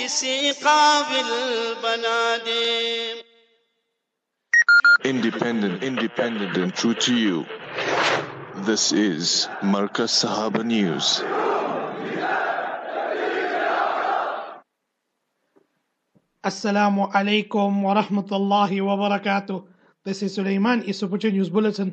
किसी काबिल बना दे। Independent and true to you. This is Markaz Sahaba News. Assalamu alaikum wa rahmatullahi wa barakatuh. This is Sulaiman, Isupucha News Bulletin.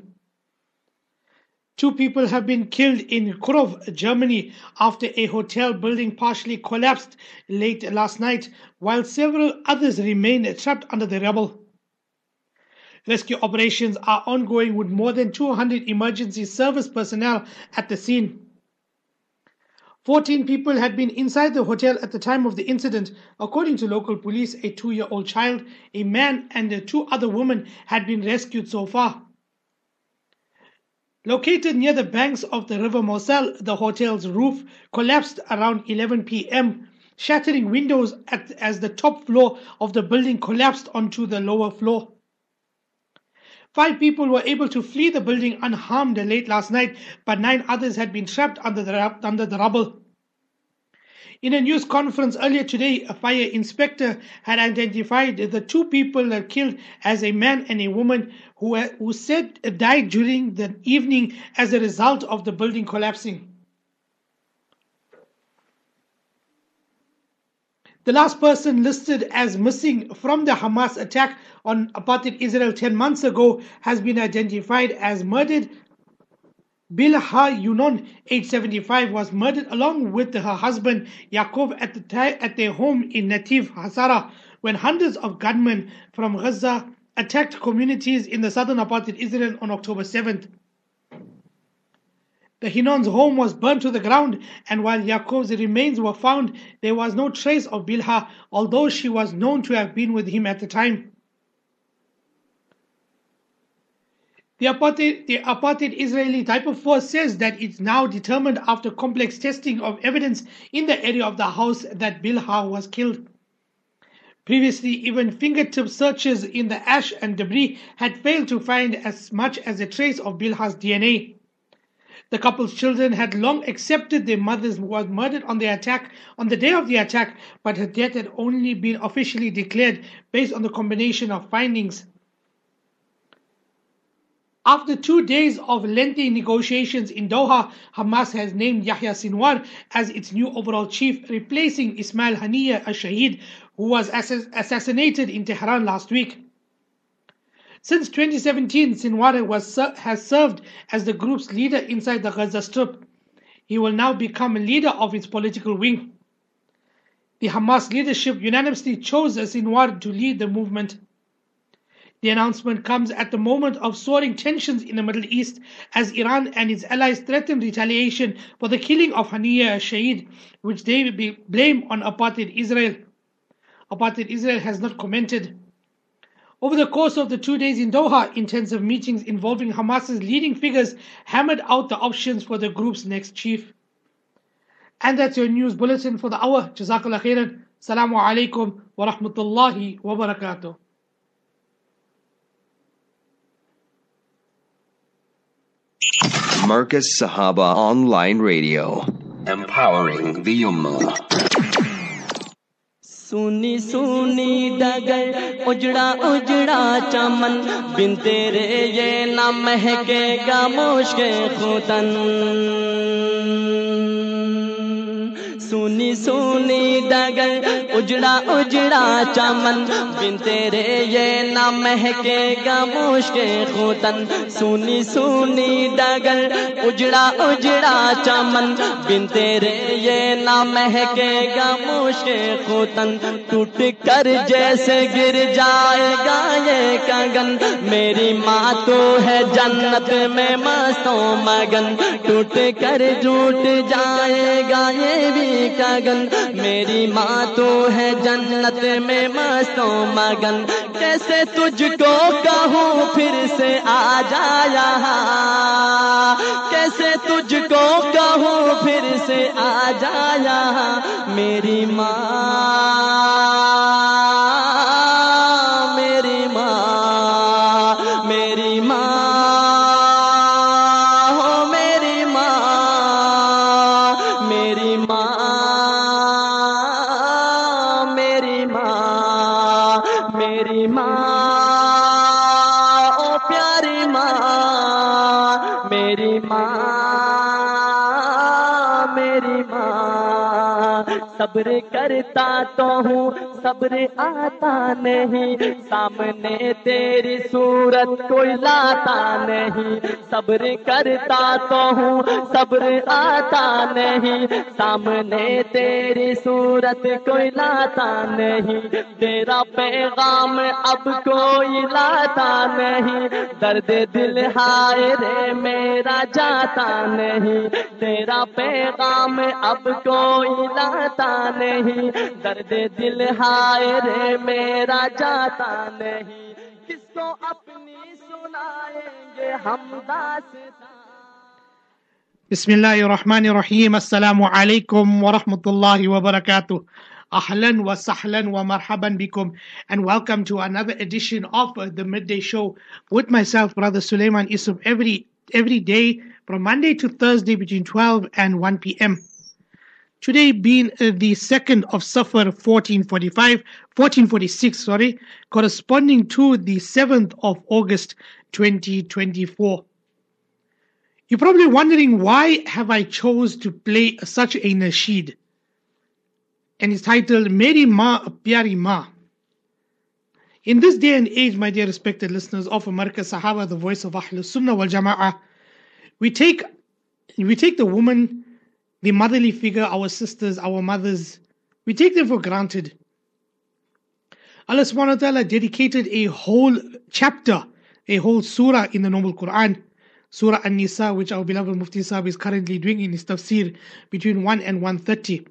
2 people have been killed in Kurov, Germany, after a hotel building partially collapsed late last night, while several others remain trapped under the rubble. Rescue operations are ongoing with more than 200 emergency service personnel at the scene. 14 people had been inside the hotel at the time of the incident. According to local police, a 2-year-old child, a man, and 2 other women had been rescued so far. Located near the banks of the River Moselle, the hotel's roof collapsed around 11 p.m., shattering windows as the top floor of the building collapsed onto the lower floor. 5 people were able to flee the building unharmed late last night, but 9 others had been trapped under the rubble. In a news conference earlier today, a fire inspector had identified the 2 people killed as a man and a woman who said died during the evening as a result of the building collapsing. The last person listed as missing from the Hamas attack on apartheid Israel 10 months ago has been identified as murdered. Bilha Yunon, age 75, was murdered along with her husband Yaakov at their home in Nativ Hazara when hundreds of gunmen from Gaza attacked communities in the southern apartheid Israel on October 7th. The Hinon's home was burnt to the ground, and while Yaakov's remains were found, there was no trace of Bilha, although she was known to have been with him at the time. The apartheid Israeli Type Force says that it's now determined after complex testing of evidence in the area of the house that Bilha was killed. Previously, even fingertip searches in the ash and debris had failed to find as much as a trace of Bilha's DNA. The couple's children had long accepted their mother was murdered on the day of the attack, but her death had only been officially declared based on the combination of findings. After 2 days of lengthy negotiations in Doha, Hamas has named Yahya Sinwar as its new overall chief, replacing Ismail Haniyeh al-Shahid, who was assassinated in Tehran last week. Since 2017, Sinwar has served as the group's leader inside the Gaza Strip. He will now become a leader of its political wing. The Hamas leadership unanimously chose Sinwar to lead the movement. The announcement comes at the moment of soaring tensions in the Middle East as Iran and its allies threaten retaliation for the killing of Haniyeh al-Shahid, which they blame on apartheid Israel. Apartheid Israel has not commented. Over the course of the 2 days in Doha, intensive meetings involving Hamas's leading figures hammered out the options for the group's next chief. And that's your news bulletin for the hour. Jazakallah khairan. Assalamu alaikum wa rahmatullahi wa barakatuh. Markaz Sahaba Online Radio, empowering the Ummah. सुनी सुनी डगर उजड़ा उजड़ा चमन बिन तेरे ये ना महकेगा मुश्क खुदन सुनी सुनी डगर उजड़ा उजड़ा चमन बिन तेरे ये ना महकेगा मुश्क खुदन सुनी सुनी डगर उजड़ा उजड़ा चमन बिन तेरे ये ना महकेगा मुश्क खुदन टूट कर जैसे गिर जाएगा ये कंगन मेरी माँ तो है जन्नत में मस्तों मगन टूट कर टूट जाएगा ये भी कंगन मेरी माँ तो है जन्नत में मस्तों मगन कैसे तुझको कहूँ फिर से आ जा यहाँ कैसे तुझको कहूँ फिर से आ जा यहाँ मेरी माँ मेरी माँ ओ प्यारी माँ, मेरी माँ, सब्र करता तो हूँ सब्र आता नहीं, सामने तेरी सूरत कोई लाता नहीं। सब्र करता तो हूँ सब्र आता नहीं, सामने तेरी सूरत कोई लाता नहीं। तेरा पैगाम अब कोई लाता नहीं, दर्द दिल हाय रे मेरा जाता नहीं। तेरा पैगाम अब कोई लाता नहीं, दर्द दिल हाय रे मेरा जाता नहीं। किसको अपनी सुनाएंगे हम दास्तां। Bismillahirrahmanirrahim. Assalamu alaikum wa rahmatullahi wa barakatuh. Ahlan wa sahlan wa marhaban bikum, and welcome to another edition of the Midday Show with myself, Brother Sulaiman Isuf, every day from Monday to Thursday between 12 and 1 p.m. Today being the 2nd of Safar 1446, corresponding to the 7th of August 2024. You're probably wondering, why have I chose to play such a nasheed? And it's titled Meri Ma Pyari Ma. In this day and age, my dear respected listeners of Markaz Sahaba, the voice of Ahlus Sunnah wal Jama'ah, we take the woman, the motherly figure, our sisters, our mothers, we take them for granted. Allah subhanahu wa ta'ala dedicated a whole chapter, a whole surah in the Noble Quran, Surah An-Nisa, which our beloved Mufti Sahib is currently doing in his tafsir between 1 and 1:30.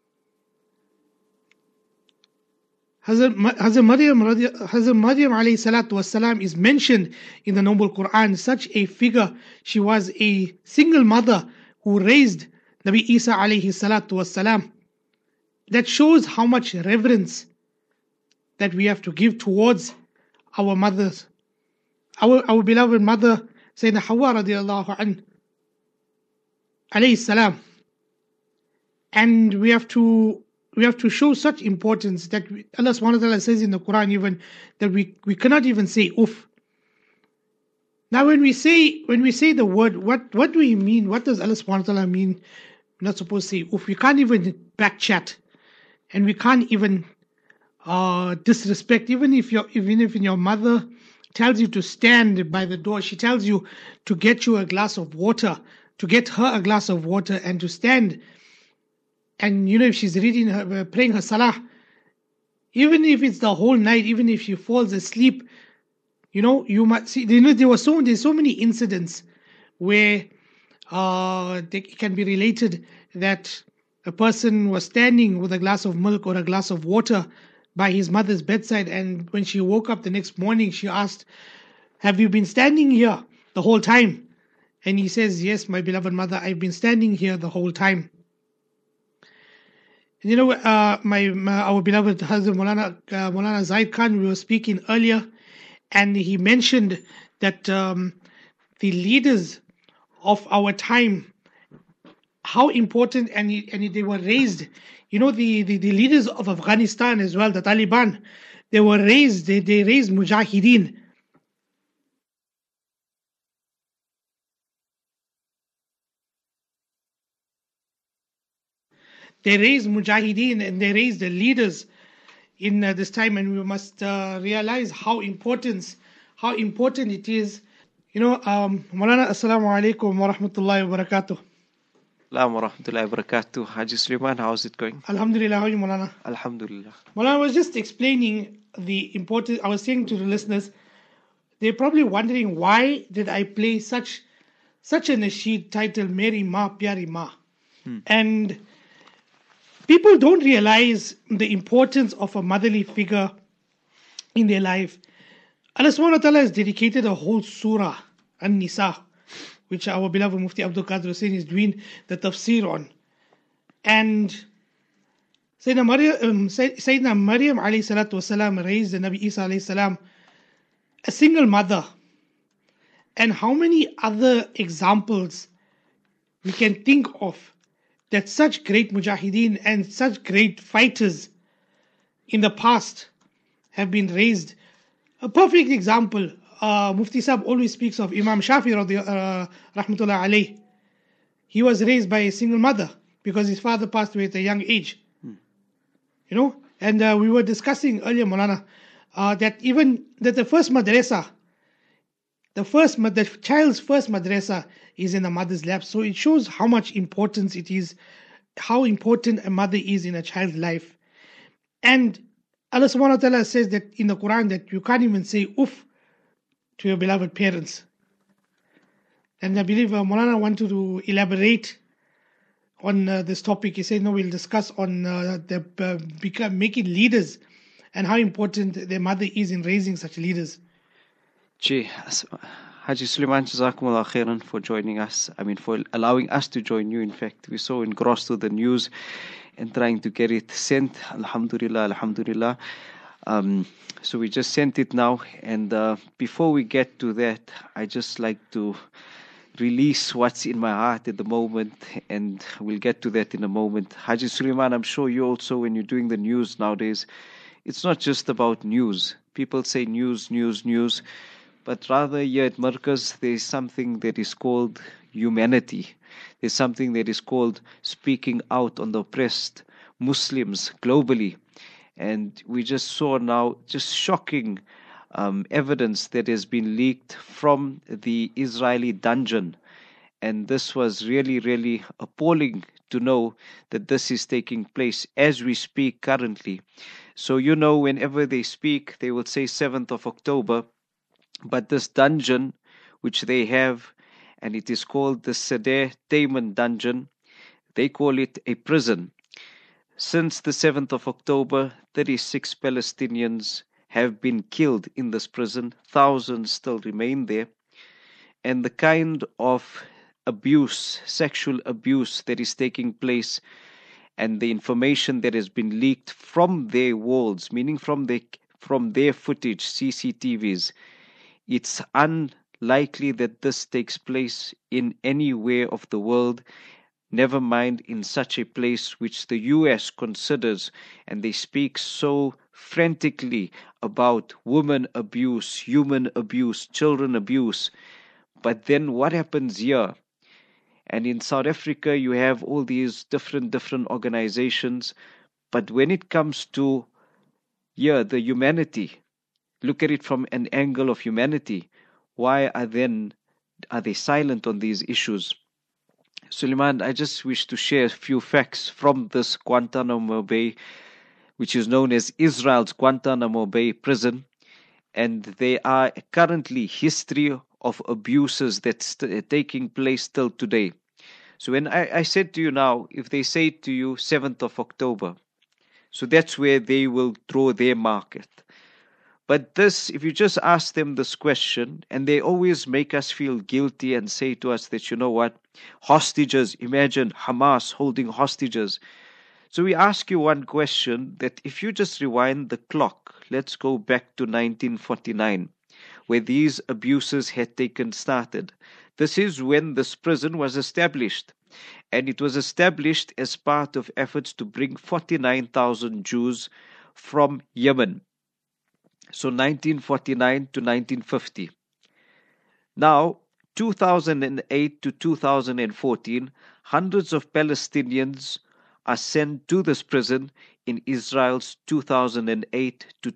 Hazrat Maryam alayhi salatu wasalam is mentioned in the Noble Quran, such a figure. She was a single mother who raised Nabi Isa alayhi salatu wasalam. That shows how much reverence that we have to give towards our mothers. Our beloved mother, Sayyidina Hawa radiallahu alayhi salam. And we have to show such importance that Allah subhanahu wa ta'ala says in the Quran even that we cannot even say uff. Now when we say the word, what do we mean? What does Allah subhanahu wa ta'ala mean? We're not supposed to say uff. We can't even back chat, and we can't even disrespect. Even if your mother tells you to stand by the door, she tells you to get you a glass of water, to get her a glass of water and to stand. And if she's praying her salah, even if it's the whole night, even if she falls asleep, you might see, there's so many incidents where it can be related that a person was standing with a glass of milk or a glass of water by his mother's bedside, and when she woke up the next morning, she asked, "Have you been standing here the whole time?" And he says, "Yes, my beloved mother, I've been standing here the whole time." And our beloved Hazrat Maulana Zaid Khan, we were speaking earlier, and he mentioned that the leaders of our time, how important, and they were raised. The leaders of Afghanistan as well, the Taliban, they raised mujahideen. They raised mujahideen and they raised the leaders in this time, and we must realize how important it is. Maulana, assalamu alaikum wa rahmatullahi wa barakatuh. Assalamu wa rahmatullahi wa barakatuh. Haji Sulaiman, how's it going? Alhamdulillah, how are you, Maulana? Alhamdulillah. Maulana, I was just explaining the importance. I was saying to the listeners, they're probably wondering, why did I play such a nasheed titled Meri Ma Pyari Ma? And people don't realize the importance of a motherly figure in their life. Allah subhanahu wa ta'ala has dedicated a whole surah, An-Nisa, which our beloved Mufti Abdul Qadir Hussain is doing the tafsir on. And Sayyidina Maryam alayhi salatu wasalam raised the Nabi Isa alayhi salam, a single mother. And how many other examples we can think of that such great mujahideen and such great fighters in the past have been raised A perfect example, Mufti Sahib always speaks of Imam Shafi rahmatullah alayh. He was raised by a single mother because his father passed away at a young age. You know, and we were discussing earlier, Maulana, that the first madrasa, the child's first madrasa is in the mother's lap. So it shows how much importance it is, how important a mother is in a child's life. And Allah subhanahu wa ta'ala says that in the Quran that you can't even say uff to your beloved parents. And I believe Maulana wanted to elaborate on this topic. He said, no, we'll discuss on making leaders and how important their mother is in raising such leaders. Haji Suleiman, Jazakumullah khairan for joining us. For allowing us to join you. In fact, we're so engrossed with the news and trying to get it sent. Alhamdulillah, Alhamdulillah. So we just sent it now. And before we get to that, I just like to release what's in my heart at the moment, and we'll get to that in a moment. Haji Suleiman, I'm sure you also, when you're doing the news nowadays, it's not just about news. People say news, news, news, but rather here at Markaz, there's something that is called humanity. There's something that is called speaking out on the oppressed Muslims globally. And we just saw now just shocking evidence that has been leaked from the Israeli dungeon. And this was really, really appalling to know that this is taking place as we speak currently. So, whenever they speak, they will say 7th of October. But this dungeon, which they have, and it is called the Sadeh Taman dungeon, they call it a prison. Since the 7th of October, 36 Palestinians have been killed in this prison. Thousands still remain there. And the kind of abuse, sexual abuse that is taking place, and the information that has been leaked from their walls, meaning from their footage, CCTVs, it's unlikely that this takes place in anywhere of the world, never mind in such a place which the US considers, and they speak so frantically about women abuse, human abuse, children abuse. But then what happens here? And in South Africa, you have all these different organizations. But when it comes to here, the humanity, look at it from an angle of humanity. Why are they silent on these issues? Suleiman, I just wish to share a few facts from this Guantanamo Bay, which is known as Israel's Guantanamo Bay prison. And there are currently history of abuses that's taking place till today. So when I said to you now, if they say to you 7th of October, so that's where they will draw their market. But this, if you just ask them this question, and they always make us feel guilty and say to us that, hostages, imagine Hamas holding hostages. So we ask you one question, that if you just rewind the clock, let's go back to 1949, where these abuses had started. This is when this prison was established. And it was established as part of efforts to bring 49,000 Jews from Yemen. So 1949 to 1950. Now, 2008 to 2014, hundreds of Palestinians are sent to this prison in Israel's 2008 to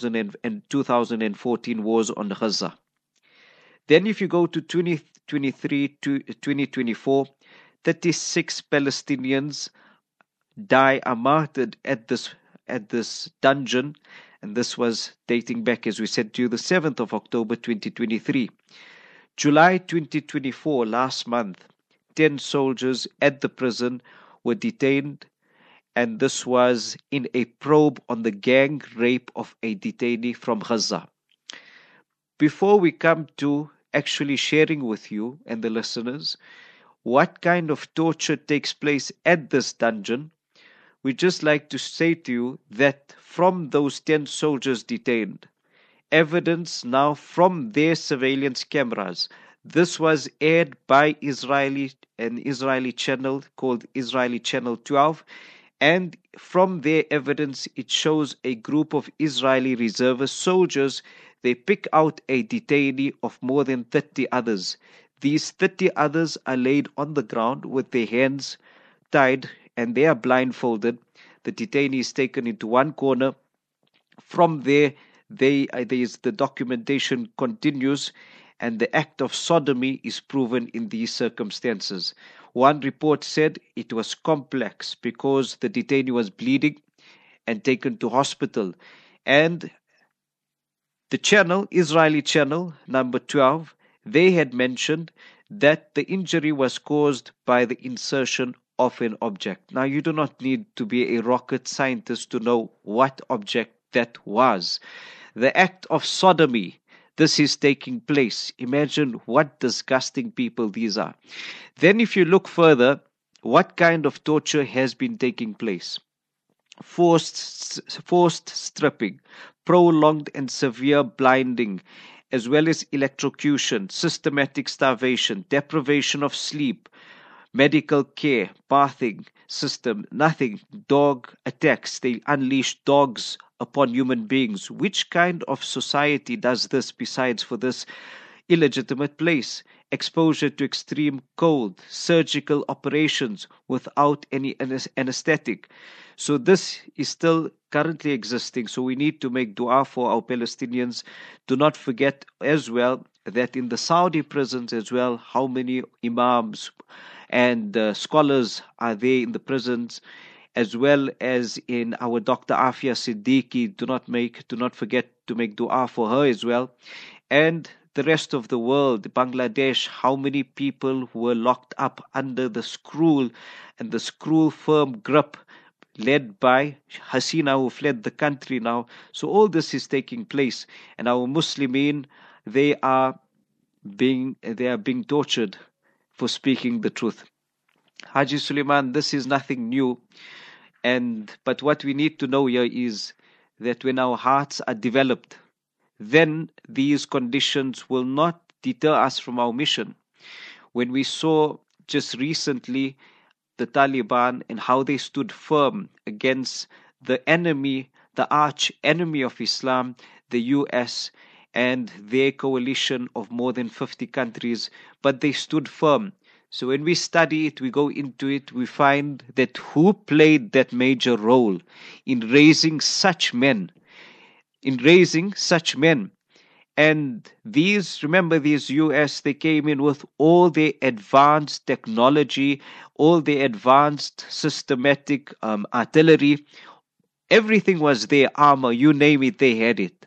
2014 wars on Gaza. Then if you go to 2023 to 2024, 36 Palestinians are martyred at this dungeon, and this was dating back, as we said to you, the 7th of October 2023. July 2024, last month, 10 soldiers at the prison were detained, and this was in a probe on the gang rape of a detainee from Gaza. Before we come to actually sharing with you and the listeners what kind of torture takes place at this dungeon, we'd just like to say to you that from those 10 soldiers detained, evidence now from their surveillance cameras, this was aired by an Israeli channel called Israeli Channel 12, and from their evidence it shows a group of Israeli reservist soldiers They pick out a detainee of more than 30 others. These 30 others are laid on the ground with their hands tied and they are blindfolded. The detainee is taken into one corner. From there, the documentation continues, and the act of sodomy is proven in these circumstances. One report said it was complex because the detainee was bleeding and taken to hospital. And the channel, Israeli channel number 12, they had mentioned that the injury was caused by the insertion of an object. Now, you do not need to be a rocket scientist to know what object that was. The act of sodomy, this is taking place. Imagine what disgusting people these are. Then if you look further, what kind of torture has been taking place? Forced stripping, prolonged and severe blinding, as well as electrocution, systematic starvation, deprivation of sleep, medical care, bathing system, nothing. Dog attacks. They unleash dogs upon human beings. Which kind of society does this besides for this illegitimate place? Exposure to extreme cold, surgical operations without any anesthetic. So this is still currently existing. So we need to make dua for our Palestinians. Do not forget as well that in the Saudi prisons as well, how many imams and scholars are there in the prisons, as well as in our Dr. Afia Siddiqui. Do not forget to make dua for her as well. And the rest of the world, Bangladesh, how many people were locked up under the screw and the screw firm grip led by Hasina, who fled the country now. So all this is taking place, and our Muslimin, they are being tortured for speaking the truth. Haji Suleiman, this is nothing new, but what we need to know here is that when our hearts are developed, then these conditions will not deter us from our mission. When we saw just recently the Taliban and how they stood firm against the enemy, the arch enemy of Islam, the US, and their coalition of more than 50 countries, but they stood firm. So when we study it, we go into it, we find that who played that major role in raising such men, And remember these US, they came in with all their advanced technology, all their advanced systematic artillery. Everything was there, armor, you name it, they had it.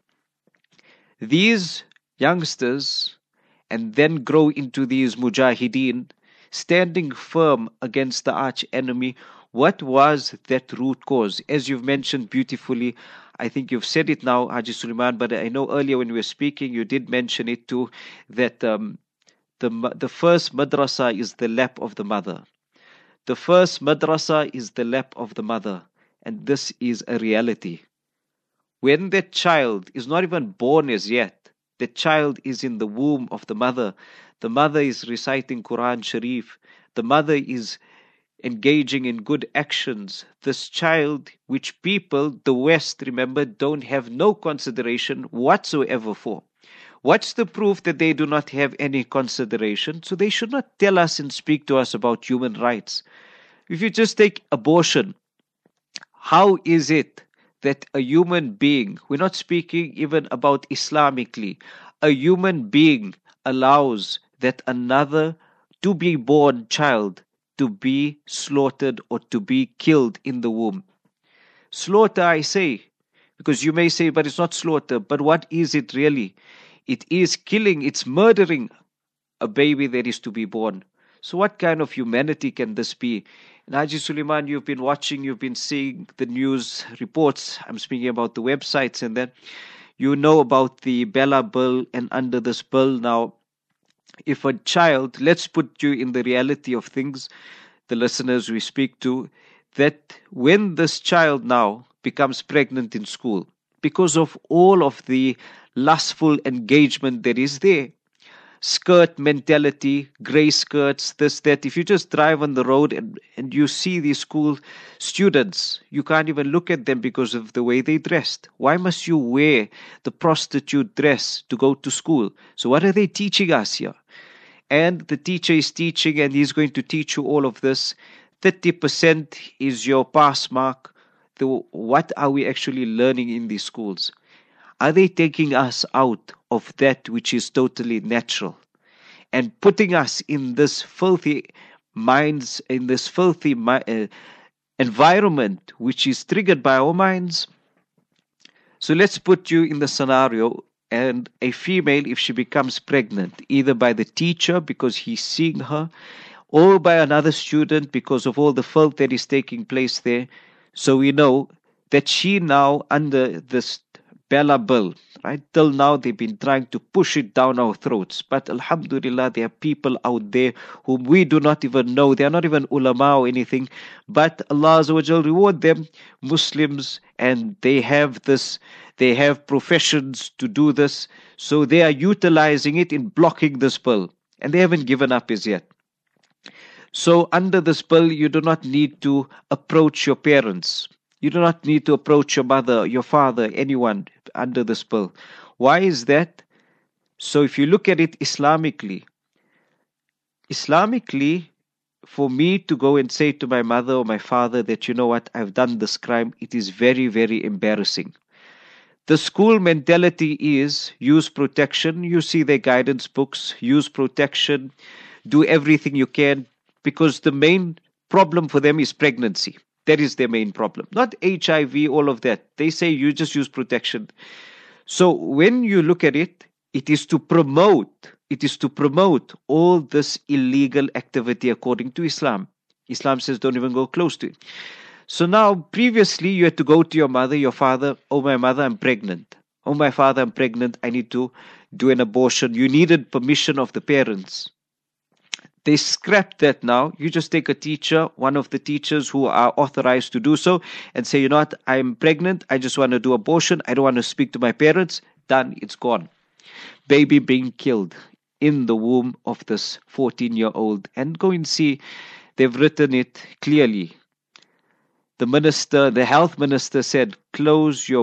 These youngsters, and then grow into these mujahideen, standing firm against the arch enemy. What was that root cause? As you've mentioned beautifully, I think you've said it now, Haji Suleiman, but I know earlier when we were speaking, you did mention it too, that the first madrasa is the lap of the mother. The first madrasa is the lap of the mother, and this is a reality. When that child is not even born as yet, the child is in the womb of the mother is reciting Quran Sharif, the mother is engaging in good actions. This child, which people, the West, remember, don't have no consideration whatsoever for. What's the proof that they do not have any consideration? So they should not tell us and speak to us about human rights. If you just take abortion, how is it that a human being, we're not speaking even about Islamically, a human being allows that another to be born child to be slaughtered or to be killed in the womb? Slaughter, I say, because you may say, but it's not slaughter. But what is it really? It is killing, it's murdering a baby that is to be born. So what kind of humanity can this be? And Haji Suleiman, you've been watching, you've been seeing the news reports. I'm speaking about the websites, and then you know about the Bella bill, and under this bill now, if a child, let's put you in the reality of things, the listeners we speak to, that when this child now becomes pregnant in school, because of all of the lustful engagement that is there, skirt mentality, grey skirts, this, that. If you just drive on the road and you see these school students, you can't even look at them because of the way they dressed. Why must you wear the prostitute dress to go to school? So what are they teaching us here? And the teacher is teaching, and he's going to teach you all of this. 30% is your pass mark. What are we actually learning in these schools? Are they taking us out of that which is totally natural and putting us in this filthy minds, in this filthy environment which is triggered by our minds? So let's put you in the scenario, and a female, if she becomes pregnant, either by the teacher because he's seeing her, or by another student because of all the filth that is taking place there. So we know that she now under this Bella bill, right? Till now they've been trying to push it down our throats. But alhamdulillah, there are people out there whom we do not even know. They are not even ulama or anything. But Allah Azza wa Jal reward them, Muslims, and they have professions to do this. So they are utilizing it in blocking this bill. And they haven't given up as yet. So under this bill, you do not need to approach your parents. You do not need to approach your mother, your father, anyone under this bill. Why is that? So if you look at it Islamically, for me to go and say to my mother or my father that, you know what, I've done this crime, it is very, very embarrassing. The school mentality is use protection. You see their guidance books, use protection, do everything you can, because the main problem for them is pregnancy. That is their main problem. Not HIV, all of that. They say you just use protection. So when you look at it, it is to promote all this illegal activity according to Islam. Islam says don't even go close to it. So now, previously, you had to go to your mother, your father. Oh, my mother, I'm pregnant. Oh, my father, I'm pregnant. I need to do an abortion. You needed permission of the parents. They scrapped that now. You just take a teacher, one of the teachers who are authorized to do so, and say, you know what, I'm pregnant. I just want to do abortion. I don't want to speak to my parents. Done. It's gone. Baby being killed in the womb of this 14-year-old. And go and see, they've written it clearly. The health minister said, close your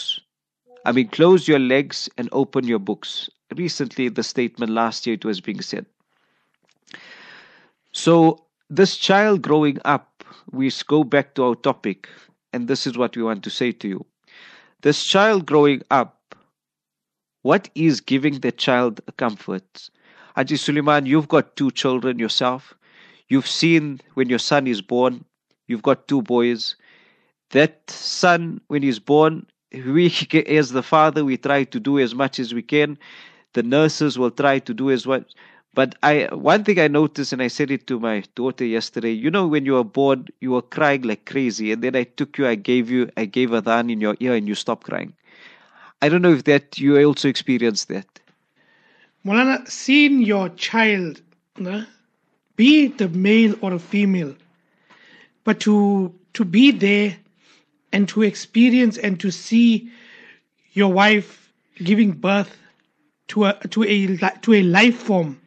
legs and open your books. Recently, the statement last year, it was being said. So this child growing up, we go back to our topic, and this is what we want to say to you. This child growing up, what is giving the child a comfort? Haji Suleiman, you've got 2 children yourself. You've seen when your son is born, you've got 2 boys. That son, when he's born, we as the father, we try to do as much as we can. The nurses will try to do as well. But one thing I noticed, and I said it to my daughter yesterday, you know, when you were born, you were crying like crazy. And then I gave adhan in your ear and you stopped crying. I don't know if that you also experienced that. Maulana, seeing your child, be it a male or a female, but to be there and to experience and to see your wife giving birth to a life form,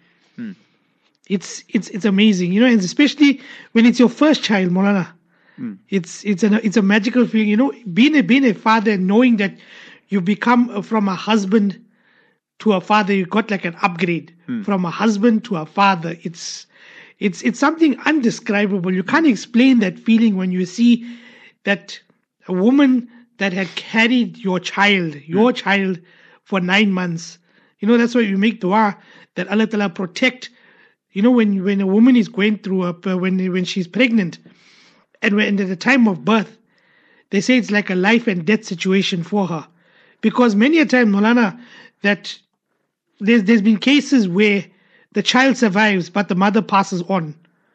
it's amazing, and especially when it's your first child, Maulana. It's a magical feeling, being a father and knowing that you become from a husband to a father. You got like an upgrade from a husband to a father. It's something undescribable. You can't explain that feeling when you see that a woman that had carried your child for 9 months. That's why you make dua that Allah Ta'ala protect. When a woman is going through when she's pregnant, and at the time of birth, they say it's like a life and death situation for her, because many a time, Maulana, that there's been cases where the child survives but the mother passes on,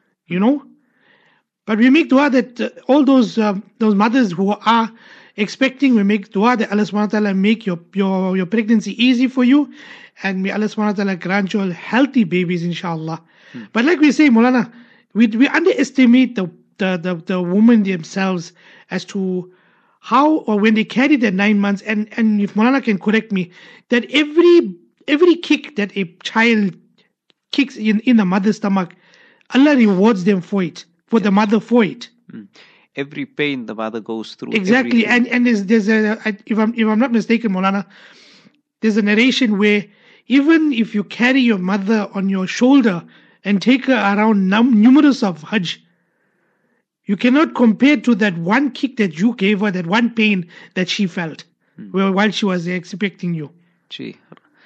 But we make dua that all those mothers who are expecting, we make dua that Allah subhanahu wa ta'ala make your pregnancy easy for you, and may Allah subhanahu wa ta'ala grant you all healthy babies, inshallah. But like we say, Maulana, we underestimate the women themselves as to how, or when they carry their 9 months, and if Maulana can correct me, that every kick that a child kicks in the mother's stomach, Allah rewards them for it, for the mother for it. Every pain the mother goes through. Exactly, everything. and there's a, if I'm not mistaken, Maulana, there's a narration where even if you carry your mother on your shoulder and take her around numerous of Hajj, you cannot compare to that one kick that you gave her, that one pain that she felt while she was expecting you. Gee.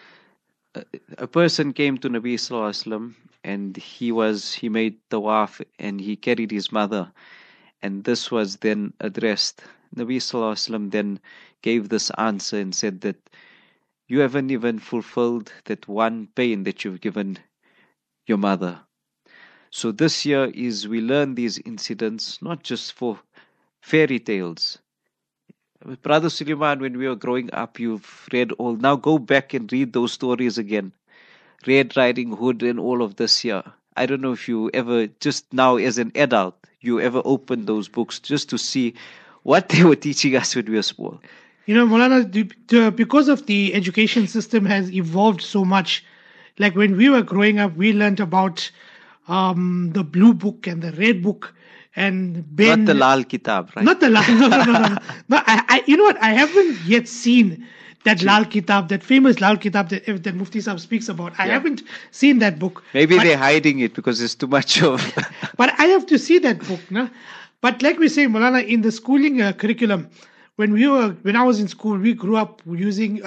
A person came to Nabi Sallallahu Alaihi Wasallam and he made tawaf and he carried his mother, and this was then addressed. Nabi Sallallahu Alaihi Wasallam then gave this answer and said that you haven't even fulfilled that one pain that you've given your mother. So this year is we learn these incidents not just for fairy tales. Brother Suleiman, when we were growing up, you've read all. Now go back and read those stories again. Red Riding Hood and all of this here. I don't know if you ever, just now as an adult, you ever opened those books just to see what they were teaching us when we were small. You know, Maulana, because of the education system has evolved so much, like when we were growing up, we learned about the blue book and the red book. And Ben, not the Lal Kitab, right? Not the Lal. No. You know what? I haven't yet seen that Lal Kitab, that famous Lal Kitab that Mufti Sahib speaks about. I haven't seen that book. Maybe they're hiding it because there's too much of. But I have to see that book, no? But like we say, Maulana, in the schooling curriculum, when I was in school, we grew up using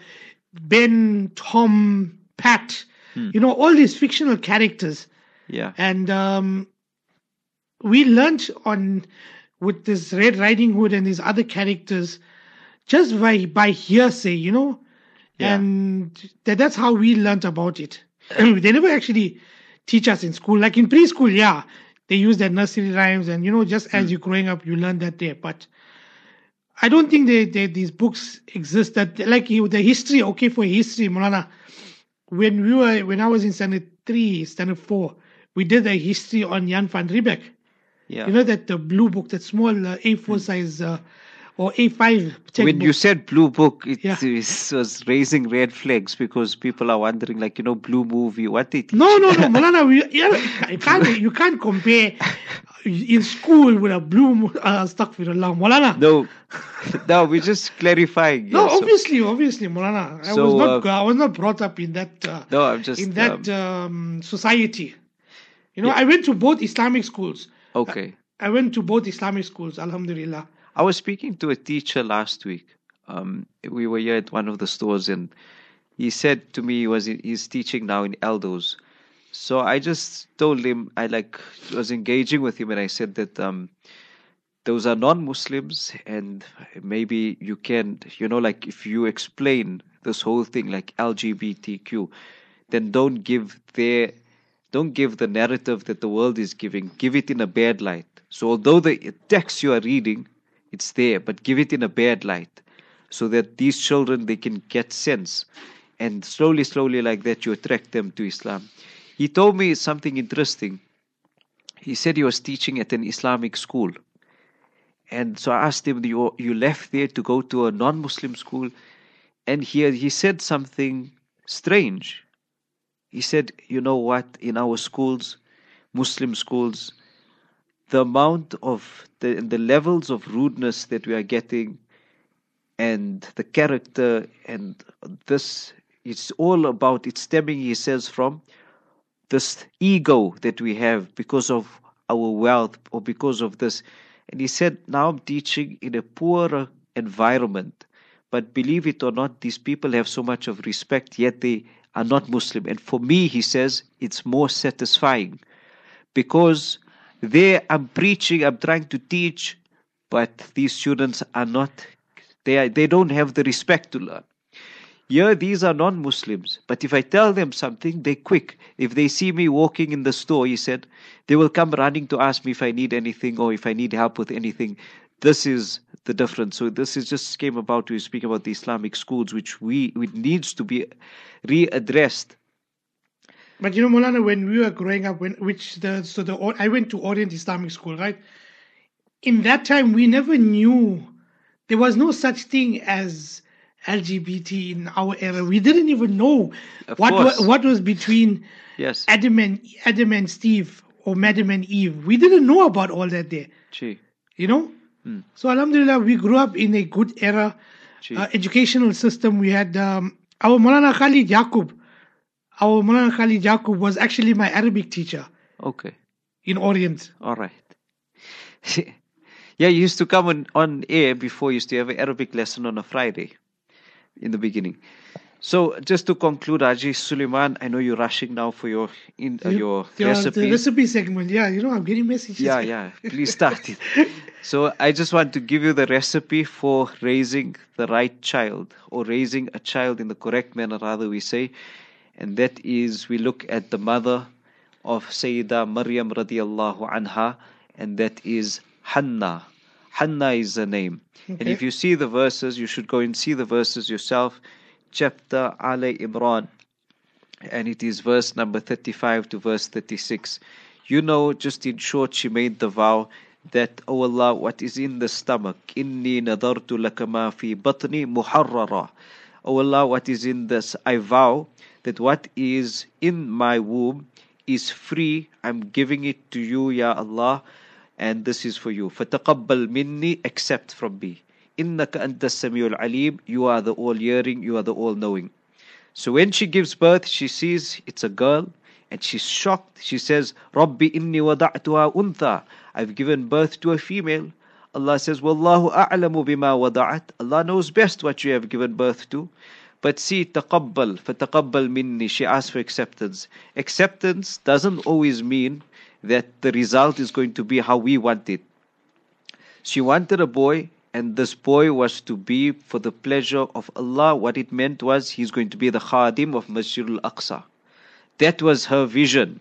Ben, Tom, Pat. You know, all these fictional characters. Yeah. And we learnt with this Red Riding Hood and these other characters just by hearsay, you know, and that's how we learnt about it. They never actually teach us in school. Like in preschool, they use their nursery rhymes, and you know, just as you're growing up, you learn that there. But I don't think these books exist. That like the history, okay, for history, Maulana. When I was in standard 3, standard 4, we did a history on Jan van Riebeck. Yeah. You know that the blue book, that small A4 size or A5 textbook. When you said blue book, it was raising red flags because people are wondering, like, you know, blue movie, what they teach. No, Maulana, you can't compare in school with a blue astaghfirullah, Maulana. No, we're just clarifying. No, obviously, Maulana. I was not brought up in that. Society. You know, I went to both Islamic schools. Okay. I went to both Islamic schools, alhamdulillah. I was speaking to a teacher last week. We were here at one of the stores, and he said to me he's teaching now in Aldo's. So I just told him, I was engaging with him, and I said that those are non-Muslims, and maybe you can, you know, like if you explain this whole thing like LGBTQ, then don't give the narrative that the world is giving. Give it in a bad light. So although the text you are reading, it's there, but give it in a bad light so that these children, they can get sense. And slowly like that, you attract them to Islam. He told me something interesting. He said he was teaching at an Islamic school. And so I asked him, you left there to go to a non-Muslim school? And he said something strange. He said, you know what, in our schools, Muslim schools, the amount of the levels of rudeness that we are getting and the character and this, it's all about, it's stemming, he says, from this ego that we have because of our wealth or because of this. And he said, now I'm teaching in a poorer environment, but believe it or not, these people have so much of respect, yet they are not Muslim. And for me, he says, it's more satisfying because there I'm preaching, I'm trying to teach, but these students are not, they don't have the respect to learn. Here, these are non-Muslims, but if I tell them something, they're quick. If they see me walking in the store, he said, they will come running to ask me if I need anything or if I need help with anything. This is the difference. So this is just came about, we speak about the Islamic schools, which needs to be readdressed. But you know, Maulana, when we were growing up, I went to Orient Islamic School, right? In that time, we never knew, there was no such thing as LGBT in our era. We didn't even know Of what course. what was between Yes. Adam and Steve or Madam and Eve. We didn't know about all that there. Gee. You know? So Alhamdulillah, we grew up in a good era. Gee. Educational system. We had our Maulana Khalid Yaqub. Our Maulana Khalid Yaqub was actually my Arabic teacher Okay. in Orient. All right. Yeah, you used to come on air before. You used to have an Arabic lesson on a Friday in the beginning. So just to conclude, Haji Suleiman, I know you're rushing now for your The recipe. recipe segment. Yeah, I'm getting messages. Yeah. Please start it. So I just want to give you the recipe for raising the right child, or raising a child in the correct manner, rather we say. And that is, we look at the mother of Sayyidah Maryam radiallahu anha, and that is Hanna. Hanna is the name. And Okay. if you see the verses, you should go and see the verses yourself. Chapter Ali Imran, and it is verse number 35 to verse 36. You know, just in short, she made the vow that, "O Allah, what is in the stomach, inni nadartu laka ma fi batni muharrara." O Allah, what is in this, I vow that what is in my womb is free. I'm giving it to you, Ya Allah, and this is for you. فَتَقَبَّلْ minni, accept from me. إِنَّكَ أَنْتَ السَّمِيعُ الْعَلِيمُ, you are the all-hearing, you are the all-knowing. So when she gives birth, she sees it's a girl, and she's shocked. She says, "Rabbi inni wada'tuha untha." I've given birth to a female. Allah says, "Wallahu a'lamu bima wada'at." Allah knows best what you have given birth to. But see, taqabbal, fataqabbal minni. She asks for acceptance. Acceptance doesn't always mean that the result is going to be how we want it. She wanted a boy, and this boy was to be for the pleasure of Allah. What it meant was he's going to be the khadim of Masjid al-Aqsa. That was her vision.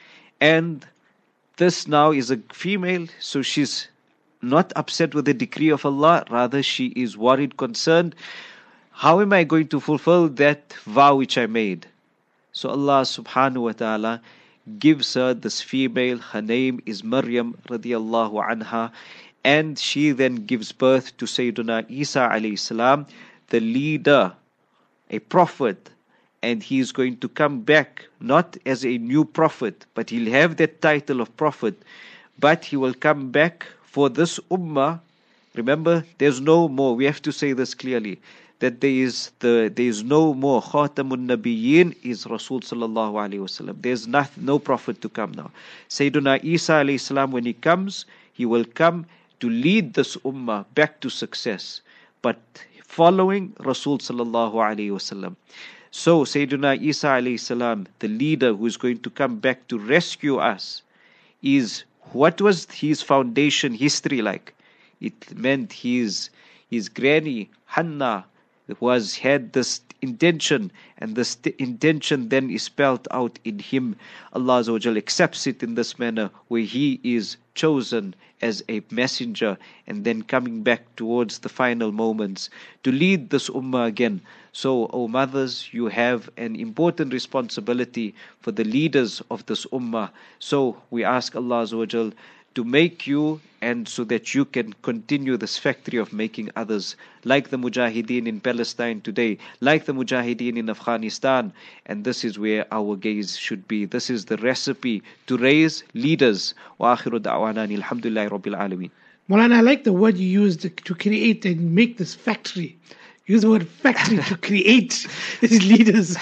And this now is a female, so she's not upset with the decree of Allah. Rather, she is worried, concerned. How am I going to fulfill that vow which I made? So Allah subhanahu wa ta'ala gives her this female. Her name is Maryam radiallahu anha. And she then gives birth to Sayyiduna Isa alayhi salam, the leader, a prophet. And he is going to come back not as a new prophet, but he'll have that title of prophet. But he will come back for this ummah. Remember, there's no more. We have to say this clearly, that there is no more. Khatamun Nabiyyin is Rasul sallallahu alaihi wasallam. There's no prophet to come now. Sayyiduna Isa alayhi salam, when he comes, he will come to lead this ummah back to success, but following Rasul sallallahu alaihi wasallam. So Sayyiduna Isa alayhi salam, the leader who is going to come back to rescue us, is, what was his foundation history like? It meant his granny Hanna had this intention, and this intention then is spelled out in him. Allah Azza wa Jal accepts it in this manner, where he is chosen as a messenger, and then coming back towards the final moments to lead this ummah again. So, O mothers, you have an important responsibility for the leaders of this ummah. So we ask Allah Azza wa Jal to make you, and so that you can continue this factory of making others, like the Mujahideen in Palestine today, like the Mujahideen in Afghanistan. And this is where our gaze should be. This is the recipe to raise leaders. Wa akhiru da'wana alhamdulillahi rabbil alameen. Maulana, I like the word you used to create and make this factory. Use the word factory to create these leaders.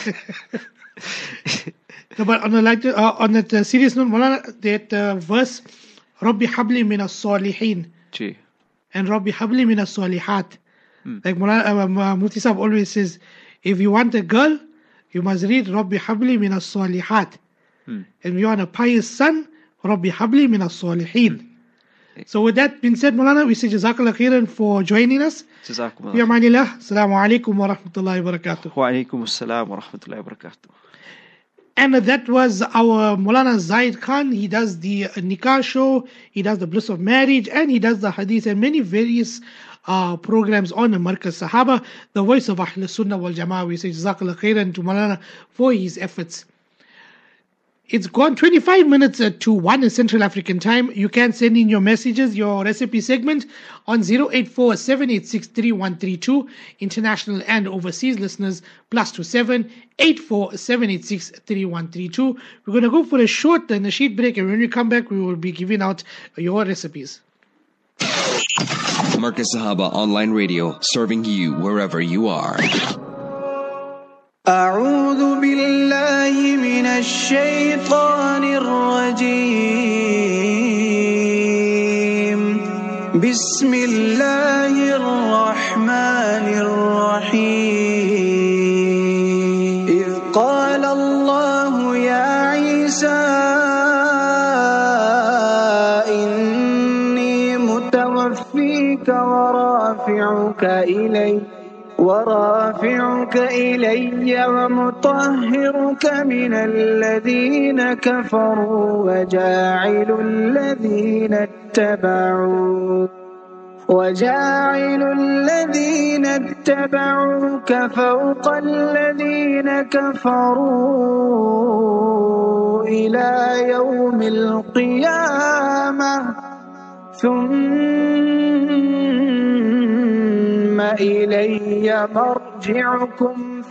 No, but on a serious note, Maulana, that verse, Rabbi habli min as-salihin Gee. and Rabbi habli min as-salihat. Like Maulana Mufti Sahib always says, if you want a girl, you must read Rabbi habli min as-salihat. And if you want a pious son, Rabbi habli min as-salihin. So with that being said, Maulana, we say Jazakallah khairan for joining us. Jazakumullah. Bi amanillah. Assalamu alaikum wa rahmatullahi wa barakatuh. Wa alaikum assalam wa rahmatullahi wa barakatuh. And that was our Maulana Zaid Khan. He does the Nikah show, he does the Bliss of Marriage, and he does the Hadith and many various programs on the Markaz Sahaba, the voice of Ahl Sunnah wal Jama'ah. We say Jazakallah khairan to Maulana for his efforts. It's gone 25 minutes to 1 in Central African time. You can send in your messages, your recipe segment on 084-786-3132. International and overseas listeners, +27 84-786-3132. We're going to go for a short nasheed break, and when we come back, we will be giving out your recipes. Marcus Sahaba Online Radio, serving you wherever you are. أعوذ بالله من الشيطان الرجيم بسم الله الرحمن الرحيم إذ قال الله يا عيسى إني متوفيك ورافعك إلي ومطهرك من الذين كفروا وجاعل الذين اتبعوك فوق الذين كفروا إلى يوم القيامة ثم إلي مرجعكم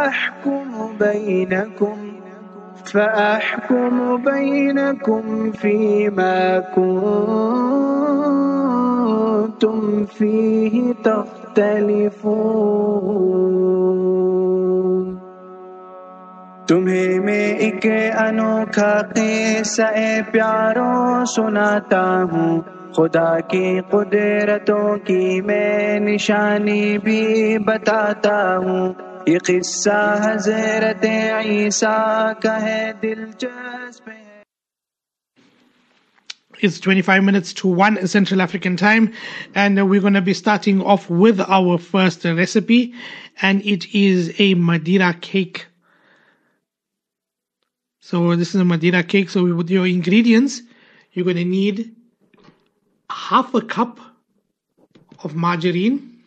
فأحكم بينكم فيما كنتم فيه تختلفون तुम्हें मैं एक अनोखा किस्सा प्यारो सुनाता हूँ खुदा की कुदरतों की मैं निशानी भी बताता हूँ ये किस्सा हज़रत ईसा का है दिलचस्प है. It's 25 minutes to 1 in Central African time, and we're going to be starting off with our first recipe, and it is a Madira cake. So this is a Madira cake. So with your ingredients, you're going to need half a cup of margarine.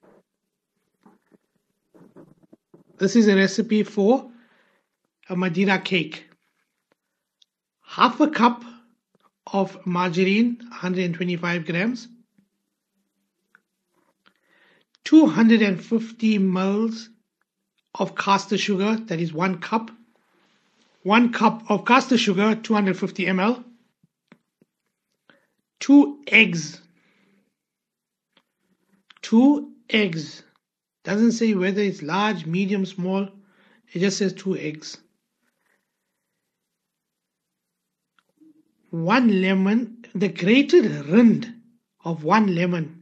This is a recipe for a Madira cake. Half a cup of margarine, 125 grams. 250 ml of caster sugar, that is 1 cup. 1 cup of caster sugar, 250 ml. 2 eggs. 2 eggs. Doesn't say whether it's large, medium, small. It just says 2 eggs. 1 lemon, the grated rind of 1 lemon.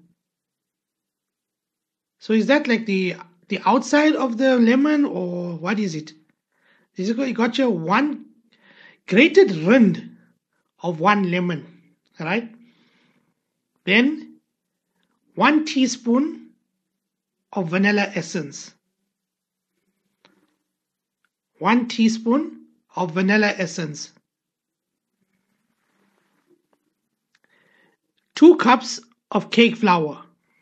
So is that like the outside of the lemon, or what is it? You got your 1 grated rind of 1 lemon, right? Then 1 teaspoon of vanilla essence. 1 teaspoon of vanilla essence. 2 cups of cake flour.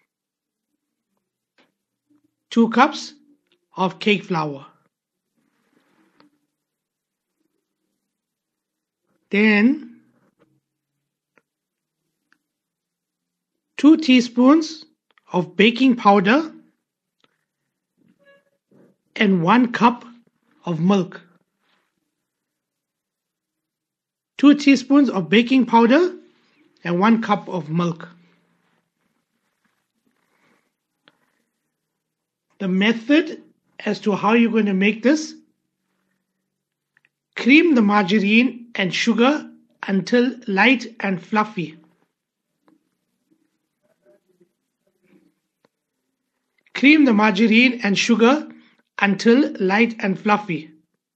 2 cups of cake flour. Then 2 teaspoons of baking powder and 1 cup of milk. 2 teaspoons of baking powder and 1 cup of milk. The method as to how you're going to make this: cream the margarine and sugar until light and fluffy. Cream the margarine and sugar until light and fluffy.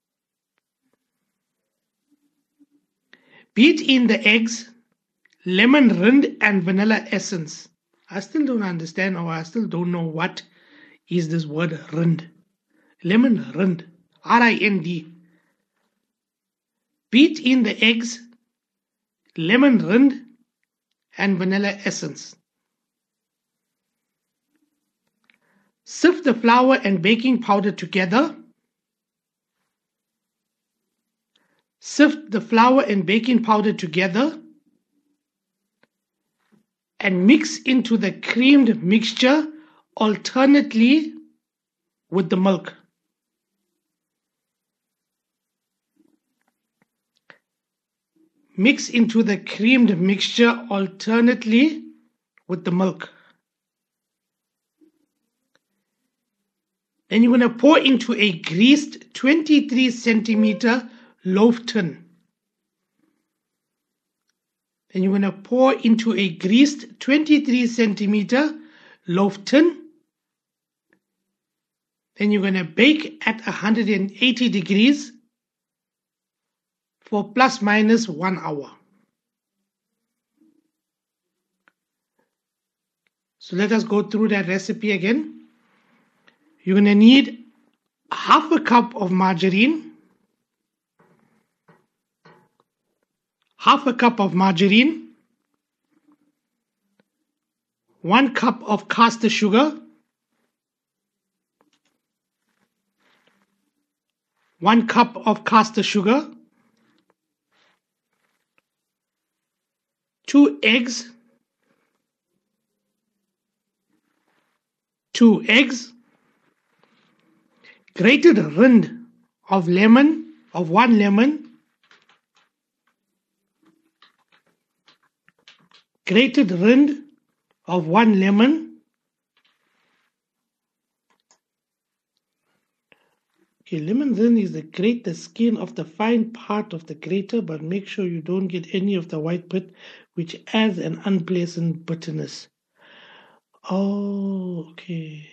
Beat in the eggs, lemon rind and vanilla essence. I still don't understand, or I still don't know what is this word rind. Lemon rind, R-I-N-D. Beat in the eggs, lemon rind and vanilla essence. Sift the flour and baking powder together. Sift sift the flour and baking powder together and mix into the creamed mixture alternately with the milk. Mix into the creamed mixture alternately with the milk. Then you're going to pour into a greased 23 centimeter loaf tin. Then you're going to pour into a greased 23 centimeter loaf tin. Then you're going to bake at 180 degrees for plus minus 1 hour. So let us go through that recipe again. You're going to need half a cup of margarine, half a cup of margarine, 1 cup of caster sugar, 1 cup of caster sugar, 2 eggs, 2 eggs, grated rind of lemon, of 1 lemon, grated rind of 1 lemon, okay, lemon rind is the skin of the fine part of the grater, but make sure you don't get any of the white bit, which adds an unpleasant bitterness. Oh, okay.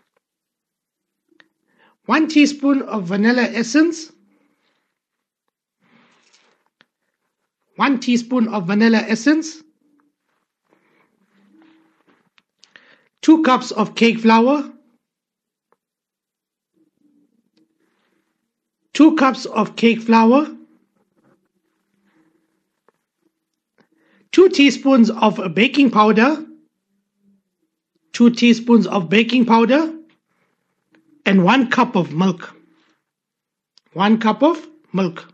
1 teaspoon of vanilla essence, 1 teaspoon of vanilla essence, 2 cups of cake flour, 2 cups of cake flour, 2 teaspoons of baking powder, 2 teaspoons of baking powder, and 1 cup of milk. 1 cup of milk.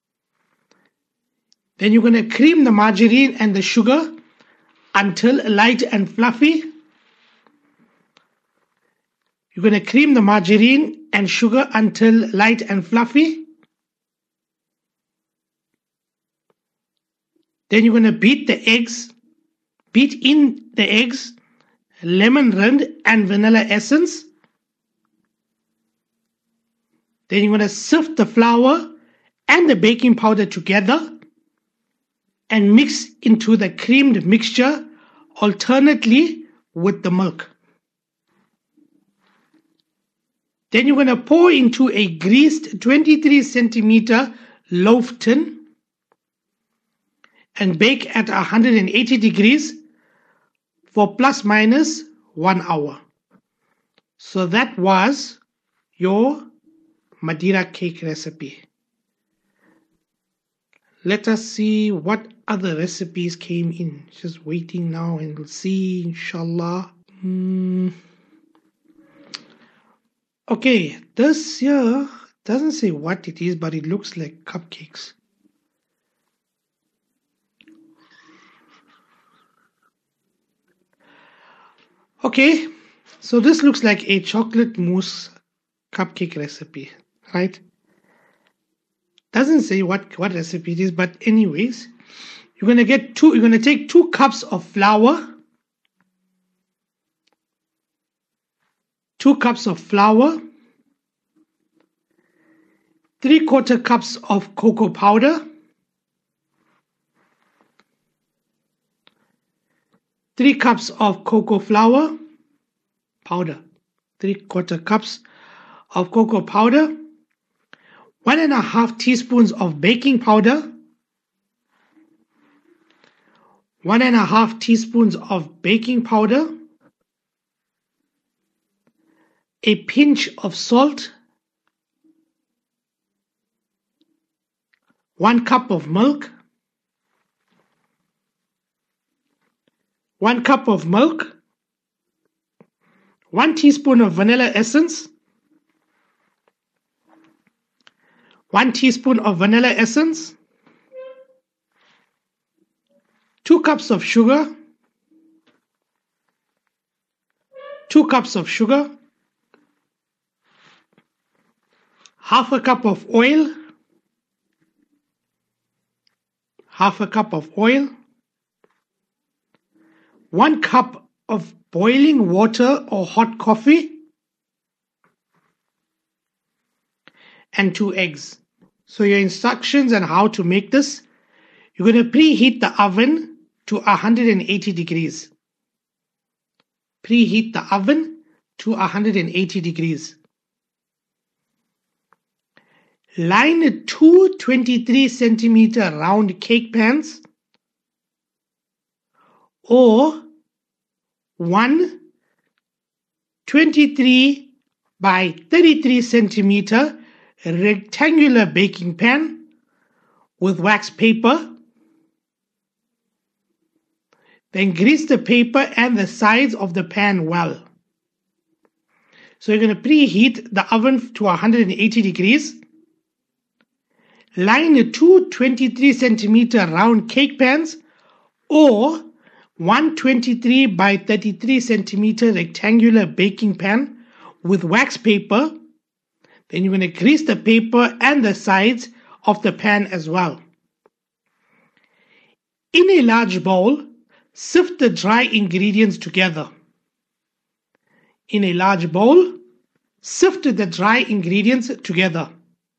Then you're going to cream the margarine and the sugar until light and fluffy. You're going to cream the margarine and sugar until light and fluffy. Then you're going to beat in the eggs, lemon rind and vanilla essence. Then you're going to sift the flour and the baking powder together and mix into the creamed mixture alternately with the milk. Then you're going to pour into a greased 23 centimeter loaf tin and bake at 180 degrees for plus minus 1 hour. So that was your Madira cake recipe. Let us see what other recipes came in. Just waiting now and we'll see, inshallah. Okay, this here doesn't say what it is, but it looks like cupcakes. Okay, so this looks like a chocolate mousse cupcake recipe, right? Doesn't say what recipe it is, but anyways, you're going to take 2 cups of flour, 2 cups of flour, 3/4 cups of cocoa powder, 3 cups of cocoa flour powder, 3/4 cups of cocoa powder, 1.5 teaspoons of baking powder, 1.5 teaspoons of baking powder, a pinch of salt, 1 cup of milk, 1 cup of milk, 1 teaspoon of vanilla essence, 1 teaspoon of vanilla essence, 2 cups of sugar, 2 cups of sugar, half a cup of oil, half a cup of oil, 1 cup of boiling water or hot coffee, and 2 eggs. So your instructions on how to make this: you're going to preheat the oven to 180 degrees. Preheat the oven to 180 degrees. Line 2 23 centimeter round cake pans or 1 23 by 33 centimeter rectangular baking pan with wax paper. Then grease the paper and the sides of the pan well. So you're going to preheat the oven to 180 degrees. Line 2 23 centimeter round cake pans or 123 by 33 centimeter rectangular baking pan with wax paper. Then you're going to grease the paper and the sides of the pan as well. In a large bowl, sift the dry ingredients together. In a large bowl, sift the dry ingredients together.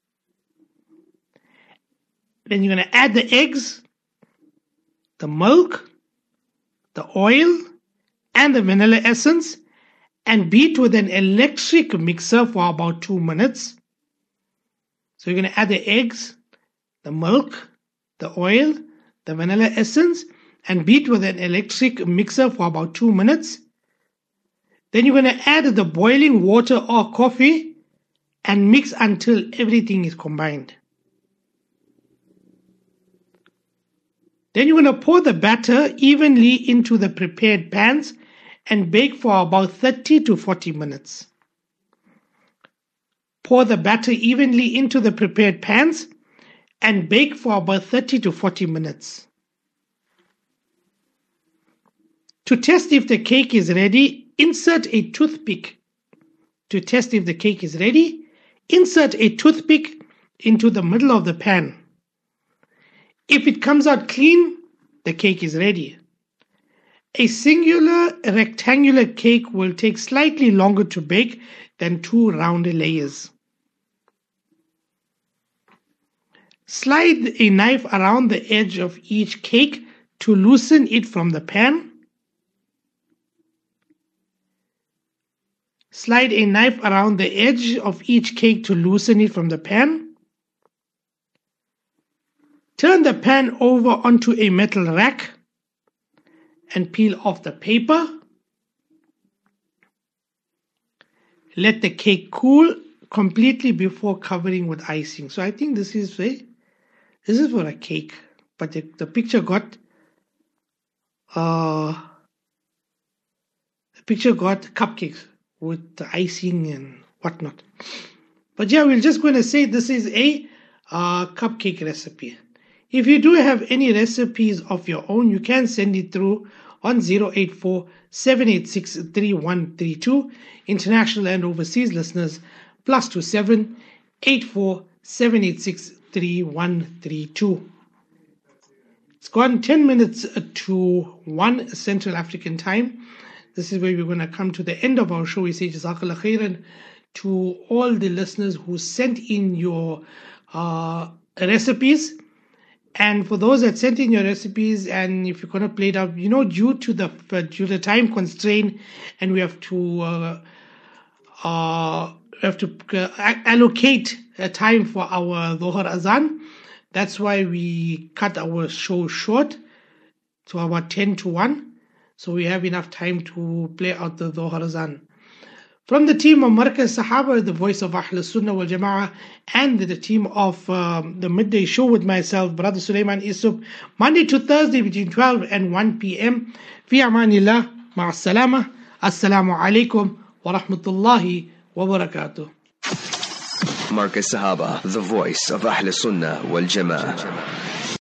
Then you're going to add the eggs, the milk, the oil, and the vanilla essence and beat with an electric mixer for about 2 minutes. So you're going to add the eggs, the milk, the oil, the vanilla essence, and beat with an electric mixer for about 2 minutes. Then you're going to add the boiling water or coffee and mix until everything is combined. Then you're going to pour the batter evenly into the prepared pans and bake for about 30 to 40 minutes. Pour the batter evenly into the prepared pans and bake for about 30 to 40 minutes. To test if the cake is ready, insert a toothpick. To test if the cake is ready, insert a toothpick into the middle of the pan. If it comes out clean, the cake is ready. A singular rectangular cake will take slightly longer to bake than 2 round layers. Slide a knife around the edge of each cake to loosen it from the pan. Slide a knife around the edge of each cake to loosen it from the pan. Turn the pan over onto a metal rack and peel off the paper. Let the cake cool completely before covering with icing. So I think this is for a cake, but the picture got cupcakes with the icing and whatnot. But yeah, we're just going to say this is a cupcake recipe. If you do have any recipes of your own, you can send it through on 084-786-3132. International and overseas listeners, +27 84 786 3132. It's gone 10 minutes to 1 Central African time. This is where we're going to come to the end of our show. We say Jazakallah khairan to all the listeners who sent in your recipes. And for those that sent in your recipes, and if you're going to play it out, due to the time constraint, and we have to allocate a time for our Dhuhr Azan. That's why we cut our show short to about 10 to 1. So we have enough time to play out the Dhuhr Azan. From the team of Markaz Sahaba, the voice of Ahl Sunnah wal Jama'ah, and the team of the midday show with myself, Brother Sulaiman Isuf, Monday to Thursday between 12 and 1 p.m. Fi amanillah, ma'a salama. Assalamu alaikum wa rahmatullahi wa barakatuh. Markaz Sahaba, the voice of Ahl Sunnah wal Jama'ah.